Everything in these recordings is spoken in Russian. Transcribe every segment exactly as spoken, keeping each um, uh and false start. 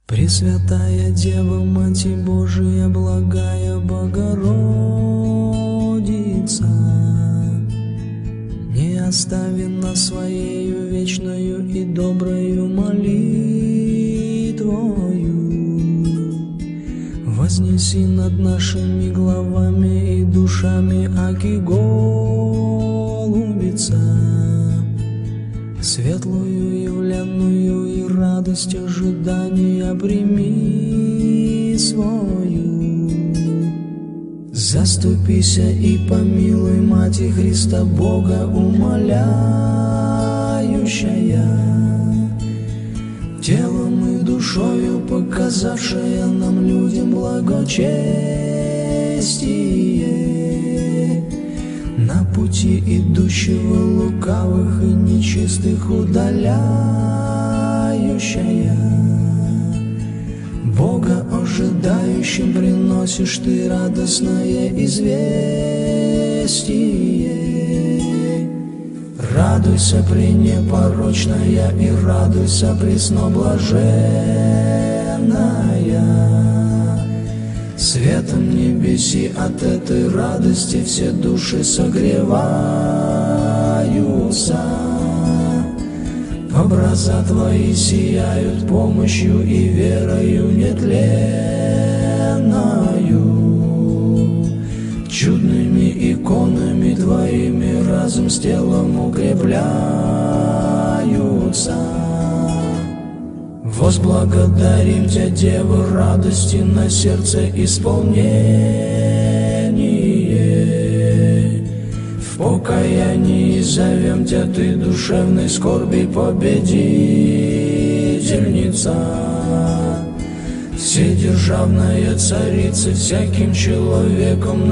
Пресвятая Дева, Мать Божия, благая Богородица, не остави нас своею вечною и доброю молитвою. Вознеси над нашими главами и душами, аки голубица, светлую явленную и радость ожидания прими свою. Заступися и помилуй, Мати Христа Бога умоляющая, телом и душою показавшая нам людям благочестие, на пути идущего лукавых и нечистых удаляющая. Бога ожидающим приносишь ты радостное известие. Радуйся, пренепорочная, и радуйся, пресноблаженная. Светом небеси от этой радости все души согреваются. Образа твои сияют помощью и верою нетленною. Чудными иконами твоими разум с телом укрепляются. Возблагодарим Тебя, Дева, радости на сердце исполнение. В покаянии зовем Тебя, Ты душевной скорби победительница, вседержавная царица, всяким человеком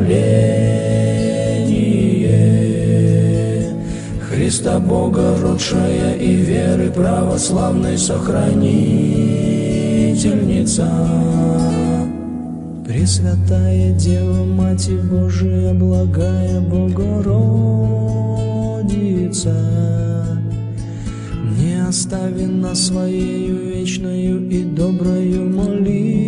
наставление. Христа Бога родшая и веры православной сохранительница. Пресвятая Дева, Мать Божия, благая Богородица, не остави нас своею вечною и доброю молитвою.